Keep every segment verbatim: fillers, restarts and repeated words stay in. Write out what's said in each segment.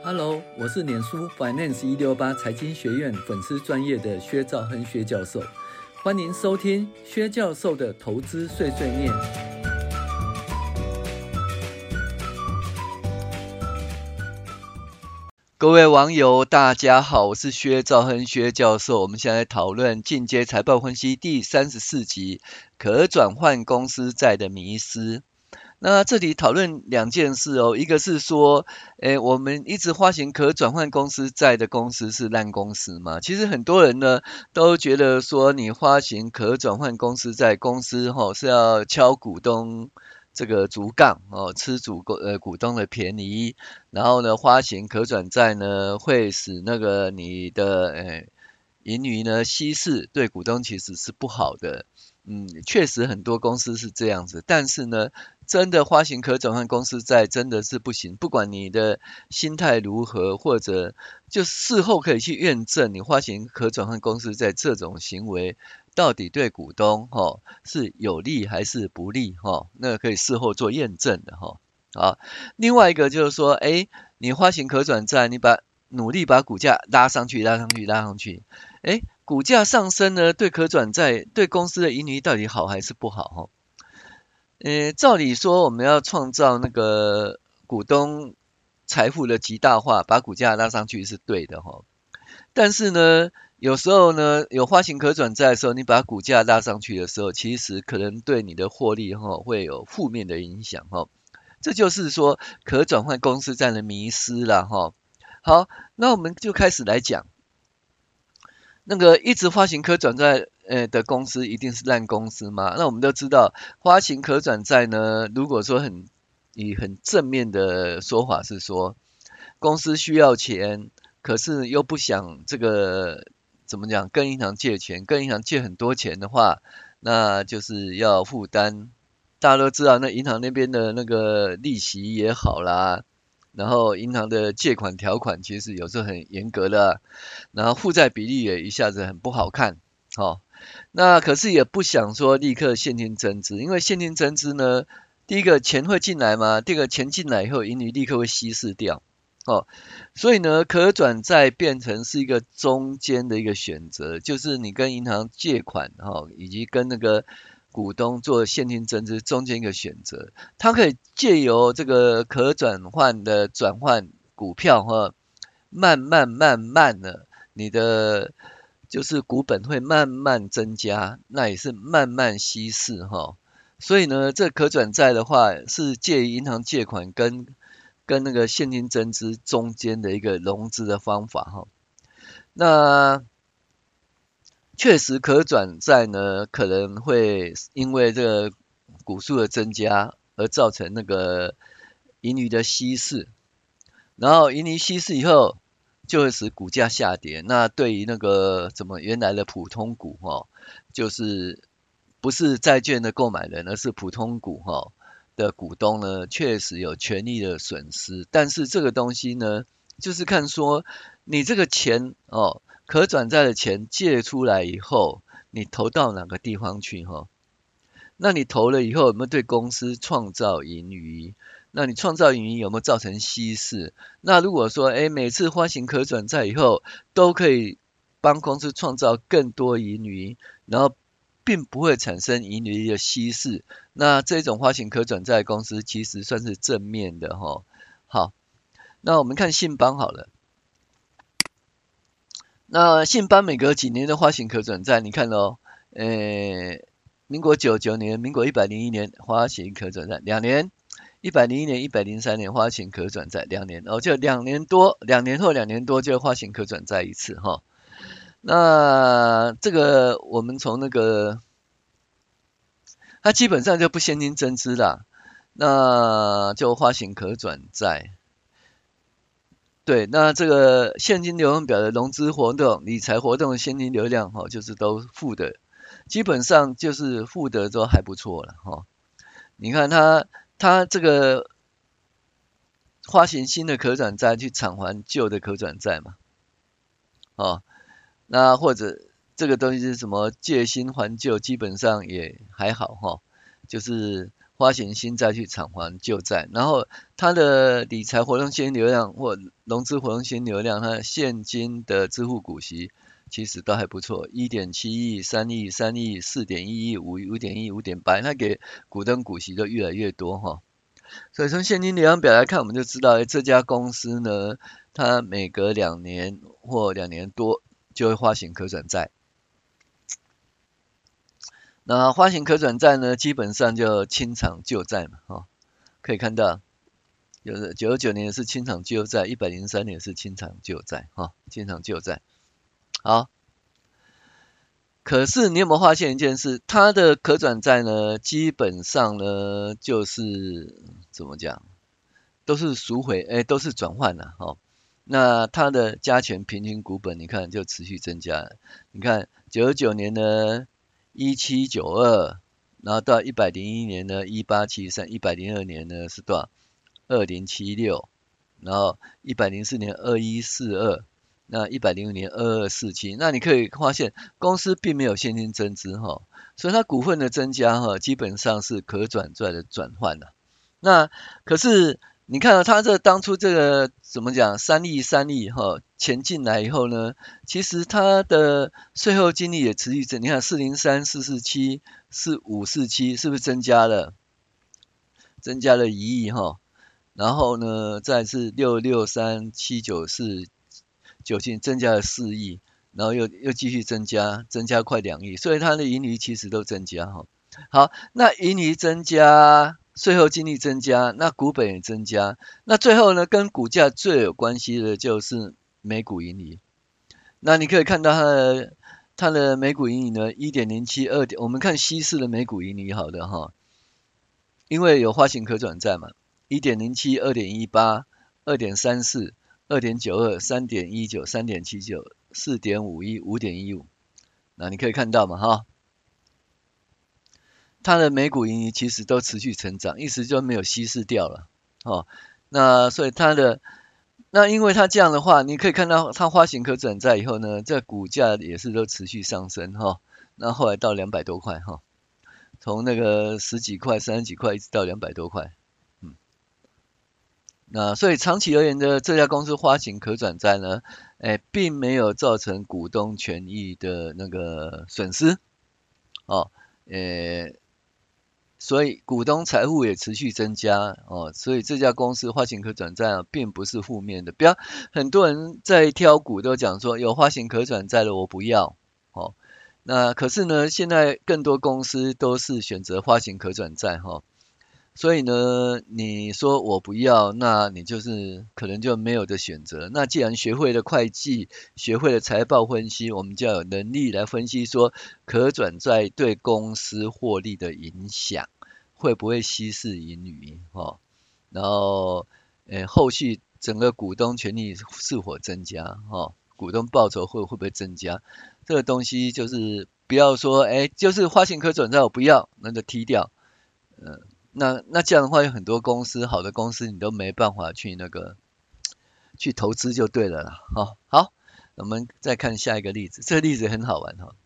Hello， 我是脸书 Finance 一六八财经学院粉丝专业的薛兆亨薛教授，欢迎收听薛教授的投资碎碎念。各位网友大家好，我是薛兆亨薛教授，我们现在讨论进阶财报分析第三十四集可转换公司债的迷思。那这里讨论两件事哦，一个是说，诶，我们一直发行可转换公司债的公司是烂公司嘛？其实很多人呢都觉得说，你发行可转换公司债，公司吼、哦、是要敲股东这个竹杠哦，吃主呃股东的便宜，然后呢发行可转债呢会使那个你的诶盈余呢稀释，对股东其实是不好的。嗯，确实很多公司是这样子，但是呢，真的发行可转换公司债真的是不行，不管你的心态如何，或者就事后可以去验证你发行可转换公司债这种行为到底对股东齁是有利还是不利齁，那可以事后做验证的齁。好，另外一个就是说，诶，你发行可转债，你把努力把股价拉上去，拉上去，拉上去，诶，股价上升呢，对可转债对公司的盈余到底好还是不好齁？呃，照理说我们要创造那个股东财富的极大化，把股价拉上去是对的齁。但是呢，有时候呢，有发行可转债的时候，你把股价拉上去的时候，其实可能对你的获利齁会有负面的影响齁。这就是说可转换公司债的迷思啦齁。好，那我们就开始来讲。那个一直发行可转债呃的公司一定是烂公司吗？那我们都知道，发行可转债呢，如果说很以很正面的说法是说，公司需要钱，可是又不想这个怎么讲，跟银行借钱，跟银行借很多钱的话，那就是要负担。大家都知道，那银行那边的那个利息也好啦，然后银行的借款条款其实有时候很严格的啊，然后负债比例也一下子很不好看，哦，那可是也不想说立刻现金增资，因为现金增资呢，第一个钱会进来嘛，第二个钱进来以后，盈余立刻会稀释掉，哦，所以呢，可转债变成是一个中间的一个选择，就是你跟银行借款，哦，以及跟那个股东做现金增资中间一个选择，它可以借由这个可转换的转换股票，哈，慢慢慢慢的，你的就是股本会慢慢增加，那也是慢慢稀释哈。所以呢，这可转债的话是借银行借款跟跟那个现金增资中间的一个融资的方法哈。那确实可转债呢可能会因为这个股数的增加而造成那个盈余的稀释，然后盈余稀释以后就会使股价下跌。那对于那个怎么原来的普通股哈，就是不是债券的购买人，而是普通股哈的股东呢，确实有权利的损失。但是这个东西呢，就是看说你这个钱哦，可转债的钱借出来以后，你投到哪个地方去哈？那你投了以后有没有对公司创造盈余？那你创造盈余有没有造成稀释？那如果说，哎，每次发行可转债以后，都可以帮公司创造更多盈余，然后并不会产生盈余的稀释，那这种发行可转债公司其实算是正面的哈。好，那我们看信邦好了。那信邦每隔几年的发行可转债，你看哦，呃，民国九十九年、民国一百零一年发行可转债两年，一百零一年、一百零三年发行可转债两年，哦，就两年多，两年后两年多就发行可转债一次哈。那这个我们从那个，它基本上就不现金增资啦，那就发行可转债。对，那这个现金流量表的融资活动、理财活动的现金流量哈，就是都负的，基本上就是负的都还不错了哈。你看它它这个发行新的可转债去偿还旧的可转债嘛，哦，那或者这个东西是什么借新还旧，基本上也还好哈，就是发行新债去偿还旧债，然后它的理财活动现金流量或融资活动现金流量，它现金的支付股息其实都还不错， 一点七亿、三亿、三亿、四点一亿、五 点一、五点八，它给股东股息都越来越多哈。所以从现金流量表来看，我们就知道这家公司呢，它每隔两年或两年多就会发行可转债。那发行可转债呢，基本上就清偿旧债嘛，哦，可以看到，就是九十九年是清偿旧债，一百零三年是清偿旧债，哈、哦，清偿旧债。好，可是你有没有发现一件事？它的可转债呢，基本上呢就是怎么讲，都是赎回，哎，都是转换了，哦。那它的加权平均股本，你看就持续增加。你看九十九年呢，一七九二，然后到一百零一年呢，一八七三，一百零二年呢是多少？二零七六，然后一百零四年二一四二，那一百零五年二二四七。那你可以发现，公司并没有现金增资哈，所以它股份的增加哈，基本上是可转债的转换的。那可是你看到它这当初这个怎么讲，三亿三亿哈，钱进来以后呢，其实它的税后净利也持续增，你看四零三、四四七、四五四七是不是增加了？增加了一亿哈，然后呢，再是六六三、七九四、九七增加了四亿，然后又又继续增加，增加快两亿，所以它的盈余其实都增加哈。好，那盈余增加。税后净利增加，那股本也增加，那最后呢，跟股价最有关系的就是每股盈余。那你可以看到它的它的每股盈余呢 一点零七、二点，我们看稀释的每股盈余好的哈，因为有发行可转债嘛 ，一点零七、二点一八、二点三四、二点九二、三点一九、三点七九、四点五一、五点一五，那你可以看到嘛哈。它的每股盈余其实都持续成长，意思就没有稀释掉了，哦，那所以它的，那因为它这样的话，你可以看到它发行可转债以后呢，这股价也是都持续上升哈、哦，那后来到两百多块哈、哦，从那个十几块、三十几块一直到两百多块，嗯，那所以长期而言的这家公司发行可转债呢，哎，并没有造成股东权益的那个损失，哦，呃。所以股东财富也持续增加哦，所以这家公司发行可转债、啊、并不是负面的。不要很多人在挑股都讲说有发行可转债的我不要哦，那可是呢，现在更多公司都是选择发行可转债哈、哦，所以呢，你说我不要，那你就是可能就没有的选择。那既然学会了会计，学会了财报分析，我们就要有能力来分析说可转债对公司获利的影响，会不会稀释盈余哦？然后，呃，后续整个股东权益是否增加哦？股东报酬会会不会增加？这个东西就是不要说，哎，就是发行可转债我不要，那就踢掉，嗯、呃。那那这样的话，有很多公司，好的公司你都没办法去那个去投资就对了啦。好，好，我们再看下一个例子，这个例子很好玩哈。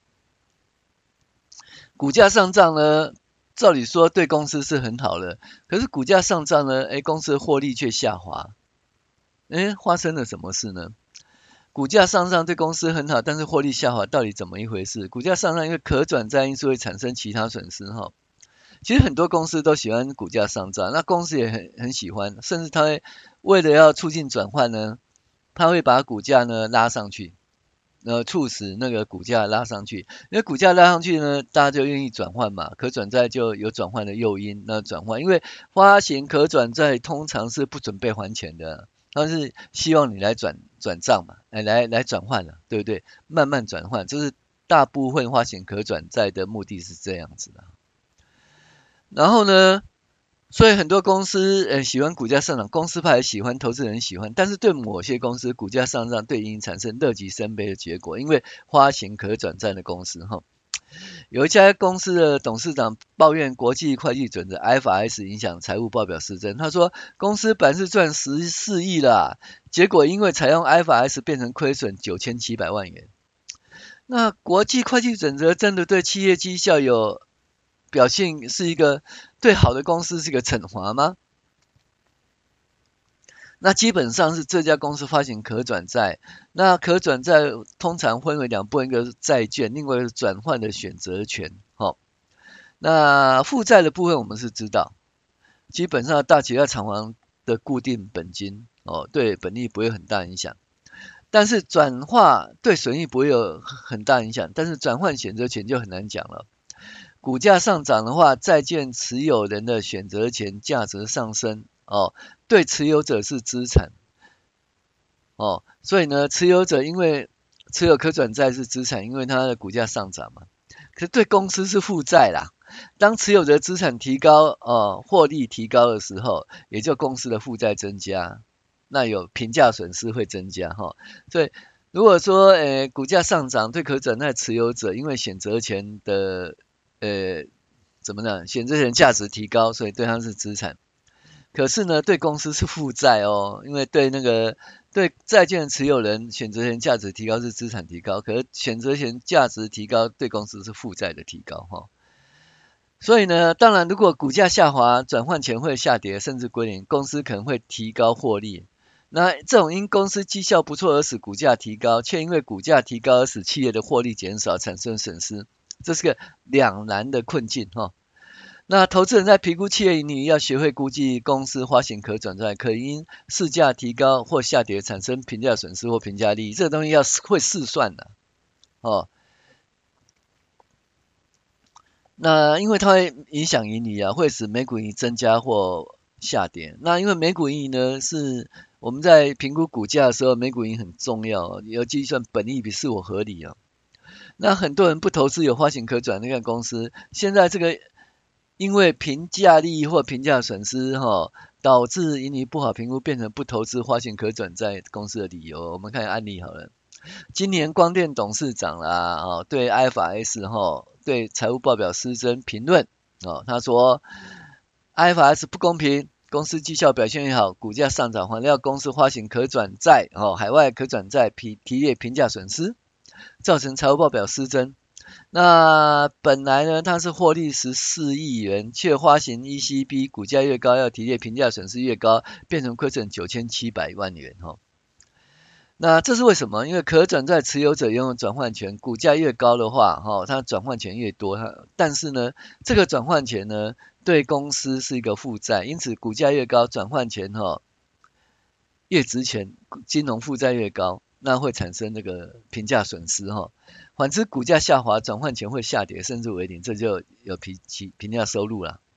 股价上涨呢，照理说对公司是很好的，可是股价上涨呢，哎，公司的获利却下滑，哎，发生了什么事呢？股价上涨对公司很好，但是获利下滑，到底怎么一回事？股价上涨因为可转债因素会产生其他损失哈。其实很多公司都喜欢股价上涨，那公司也很很喜欢，甚至他会为了要促进转换呢，他会把股价呢拉上去，呃，促使那个股价拉上去，因为股价拉上去呢，大家就愿意转换嘛，可转债就有转换的诱因，那转换，因为发行可转债通常是不准备还钱的，他是希望你来转转账嘛，来来来转换了，对不对？慢慢转换，这是大部分发行可转债的目的是这样子的。然后呢，所以很多公司呃喜欢股价上涨，公司派喜欢，投资人喜欢，但是对某些公司股价上涨对盈产生乐极生悲的结果，因为发行可转债的公司哈，有一家公司的董事长抱怨国际会计准则 I F R S 影响财务报表失真，他说公司本是赚十四亿啦，结果因为采用 I F R S 变成亏损九千七百万元。那国际会计准则真的对企业绩效有表现是一个对好的公司是一个惩罚吗？那基本上是这家公司发行可转债，那可转债通常分为两部分，一个是债券，另外一个是转换的选择权。好、哦，那负债的部分我们是知道，基本上大企业厂房的固定本金哦，对本利不会有很大影响。但是转化对损益不会有很大影响，但是转换选择权就很难讲了。股价上涨的话，债券持有人的选择权价值上升哦，对持有者是资产哦，所以呢，持有者因为持有可转债是资产，因为它的股价上涨嘛。可是对公司是负债啦。当持有者资产提高哦，获利提高的时候，也就公司的负债增加，那有评价损失会增加哈、哦。所以如果说呃股价上涨，对可转债持有者因为选择权的呃怎么呢？选择权价值提高，所以对它是资产。可是呢，对公司是负债哦，因为对那个对债券持有人选择权价值提高是资产提高，可是选择权价值提高对公司是负债的提高哈、哦。所以呢，当然如果股价下滑，转换权会下跌，甚至归零，公司可能会提高获利。那这种因公司绩效不错而使股价提高，却因为股价提高而使企业的获利减少，产生损失，这是个两难的困境哈、哦。那投资人在评估企业盈利，要学会估计公司发行可转债可因市价提高或下跌产生评价损失或评价利益，这个东西要会试算的哦。那因为它会影响盈利啊，会使每股盈利增加或下跌。那因为每股盈利呢，是我们在评估股价的时候，每股盈利很重要，要计算本益比是否合理啊。那很多人不投资有发行可转那个公司，现在这个因为评价利益或评价损失哈、哦，导致盈利不好评估，变成不投资发行可转债公司的理由。我们看案例好了。今年光电董事长啦，哦，对 I F R S 哈、哦，对财务报表失真评论哦，他说 I F R S 不公平，公司绩效表现越好，股价上涨，还要公司发行可转债哦，海外可转债提提列评价损失，造成财务报表失真。那本来呢，它是获利十四亿元，却发行 E C B， 股价越高，要提列评价损失越高，变成亏损九千七百万元哈、哦。那这是为什么？因为可转债持有者拥有转换权，股价越高的话，哈、哦，它转换权越多。它但是呢，这个转换权呢，对公司是一个负债，因此股价越高，转换权哈、哦、越值钱，金融负债越高，那会产生那个评价损失哈、哦。反之，股价下滑，转换权会下跌，甚至为零，这就有评评价收入了。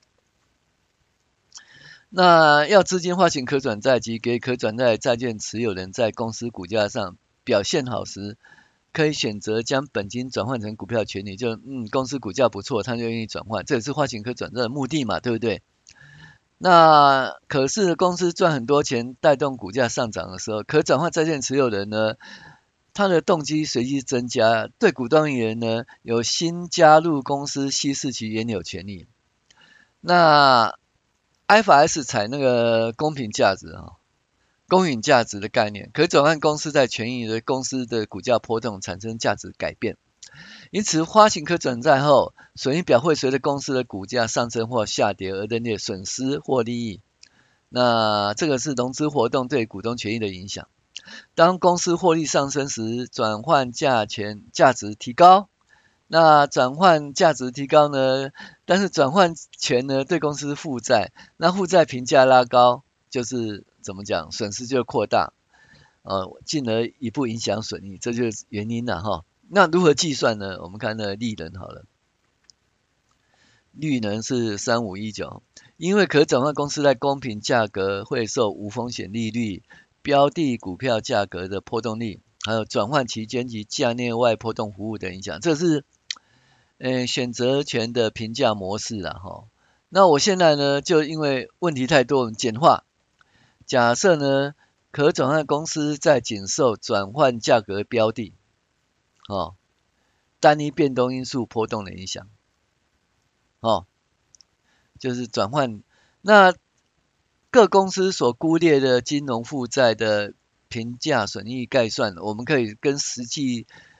那要资金发行可转债及给可转债债券持有人在公司股价上表现好时，可以选择将本金转换成股票权利，就嗯公司股价不错，他就愿意转换，这也是发行可转债的目的嘛，对不对？那可是公司赚很多钱，带动股价上涨的时候，可转换债券持有人呢，他的动机随即增加，对股东而言呢，有新加入公司稀释其原有权利。那 I F R S 采那个公平价值啊，公允价值的概念，可转换公司在权益的公司的股价波动产生价值改变，因此发行可转债后，损益表会随着公司的股价上升或下跌而认列损失或利益。那这个是融资活动对股东权益的影响。当公司获利上升时，转换价钱价值提高。那转换价值提高呢，但是转换权呢对公司是负债，那负债评价拉高，就是怎么讲，损失就扩大，呃，进而一步影响损益，这就是原因了哈。那如何计算呢？我们看那个利润好了，率呢是三五一九，因为可转换公司在公平价格会受无风险利率、标的股票价格的波动率，还有转换期间及价内外波动服务的影响，这是呃，选择权的评价模式啦哈。那我现在呢，就因为问题太多，我们简化。假设呢，可转换公司在仅受转换价格标的，哦，单一变动因素波动的影响，哦，就是转换。那各公司所估列的金融负债的评价损益概算，我们可以跟实际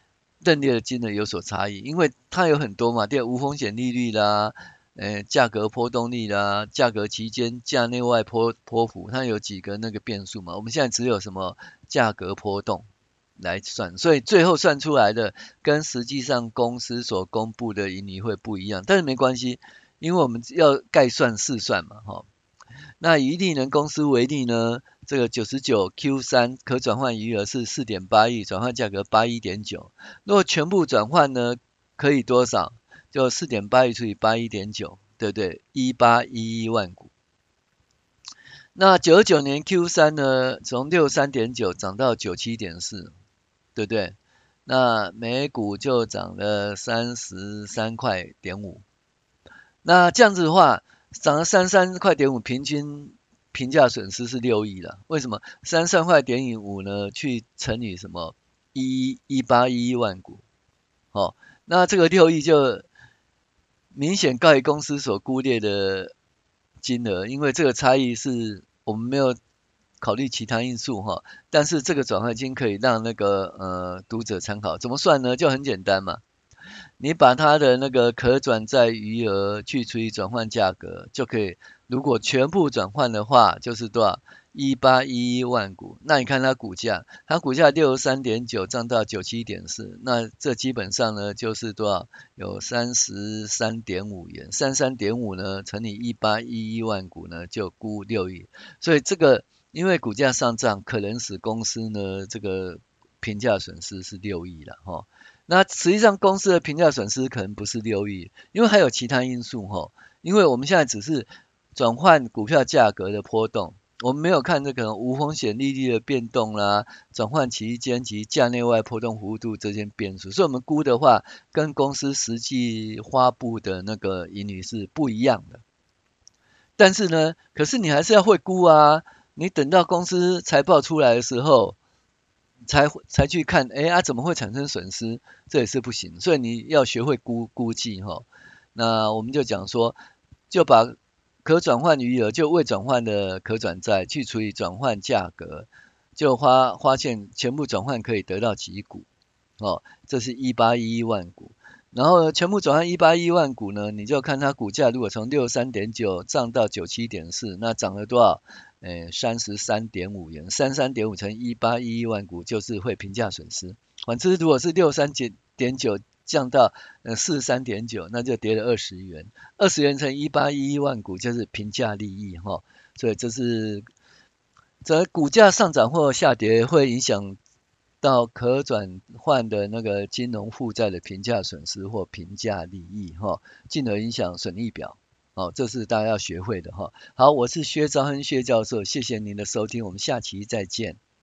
认列的金额有所差异，因为它有很多嘛，第二无风险利率啦，呃，价格波动率啦，价格期间价内外波波幅，它有几个那个变数嘛，我们现在只有什么价格波动来算，所以最后算出来的跟实际上公司所公布的盈余会不一样，但是没关系，因为我们要概算试算嘛，哈。那以利能公司为例呢，这个九十九 Q 三 可转换余额是 四点八亿，转换价格 八十一点九。如果全部转换呢，可以多少？就 四点八亿除以 八十一点九，对不对？一千八百一十一万股。那九十九年 Q 三 呢，从 六十三点九 涨到 九十七点四，对不对？那每股就涨了三十三块点五。那这样子的话，涨了三十三块点五，平均评价损失是六亿了。为什么？三十三块点五呢？去乘以什么？一一八一一万股，哦，那这个六亿就明显高于公司所估列的金额，因为这个差异是我们没有考虑其他因素哈，但是这个转换金可以让那个呃读者参考。怎么算呢？就很简单嘛。你把它的那个可转债余额去除以转换价格，就可以。如果全部转换的话，就是多少？一千八百一十一万股。那你看它股价，它股价 六十三点九 涨到 九十七点四，那这基本上呢就是多少？有 三十三点五元。三十三点五 呢乘以一千八百一十一万股呢，就估六亿。所以这个因为股价上涨，可能使公司呢这个评价损失是六亿了哈。那实际上公司的评价损失可能不是六亿，因为还有其他因素哈。因为我们现在只是转换股票价格的波动，我们没有看这个无风险利率的变动啦，转换期间及价内外波动幅度这些变数，所以我们估的话，跟公司实际发布的那个盈余是不一样的。但是呢，可是你还是要会估啊，你等到公司财报出来的时候，才才去看，哎啊怎么会产生损失？这也是不行，所以你要学会估估计哈。那我们就讲说，就把可转换余额就未转换的可转债去除以转换价格，就发发现全部转换可以得到几股哦，这是一千八百一十一万股。然后全部转换一千八百一十一万股呢，你就看它股价如果从 六十三点九 涨到 九十七点四，那涨了多少？诶 三十三点五元， 三十三点五乘以一千八百一十一万股就是会评价损失。反之如果是 六十三点九 降到呃 四十三点九， 那就跌了二十元，二十元乘以一千八百一十一万股就是评价利益哈。所以这是这股价上涨或下跌会影响到可转换的那个金融负债的评价损失或评价利益哈，进而影响损益表。哦，这是大家要学会的哈。好，我是薛兆亨薛教授，谢谢您的收听，我们下期再见。